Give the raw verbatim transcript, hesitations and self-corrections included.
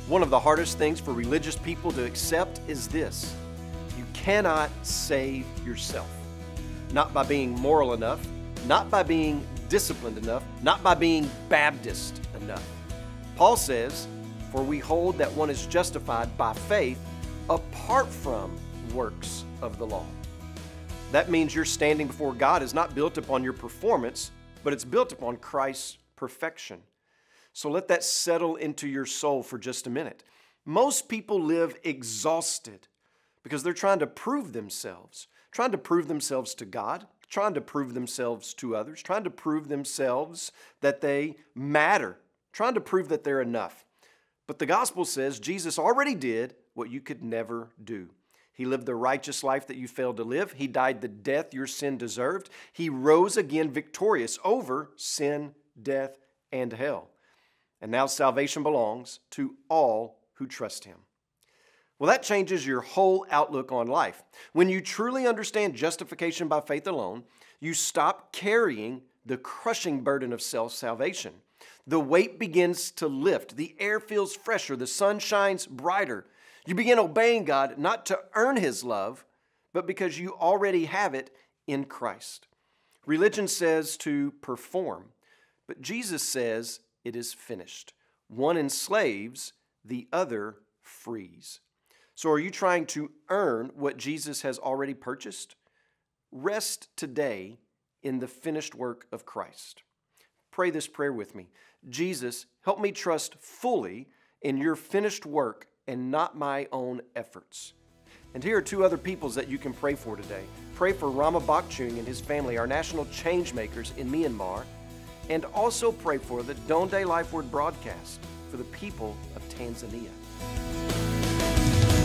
One of the hardest things for religious people to accept is this: you cannot save yourself. Not by being moral enough, not by being disciplined enough, not by being Baptist enough. Paul says, "For we hold that one is justified by faith apart from works of the law." That means your standing before God is not built upon your performance, but it's built upon Christ's perfection. So let that settle into your soul for just a minute. Most people live exhausted because they're trying to prove themselves, trying to prove themselves to God, trying to prove themselves to others, trying to prove themselves that they matter, trying to prove that they're enough. But the gospel says Jesus already did what you could never do. He lived the righteous life that you failed to live. He died the death your sin deserved. He rose again victorious over sin, death, and hell. And now salvation belongs to all who trust Him. Well, that changes your whole outlook on life. When you truly understand justification by faith alone, you stop carrying the crushing burden of self-salvation. The weight begins to lift. The air feels fresher. The sun shines brighter. You begin obeying God not to earn His love, but because you already have it in Christ. Religion says to perform, but Jesus says it is finished. One enslaves, the other frees. So are you trying to earn what Jesus has already purchased? Rest today in the finished work of Christ. Pray this prayer with me. Jesus, help me trust fully in your finished work and not my own efforts. And here are two other peoples that you can pray for today. Pray for Rama Bakchung and his family, our national change makers in Myanmar. And also pray for the Donde Life Word broadcast for the people of Tanzania.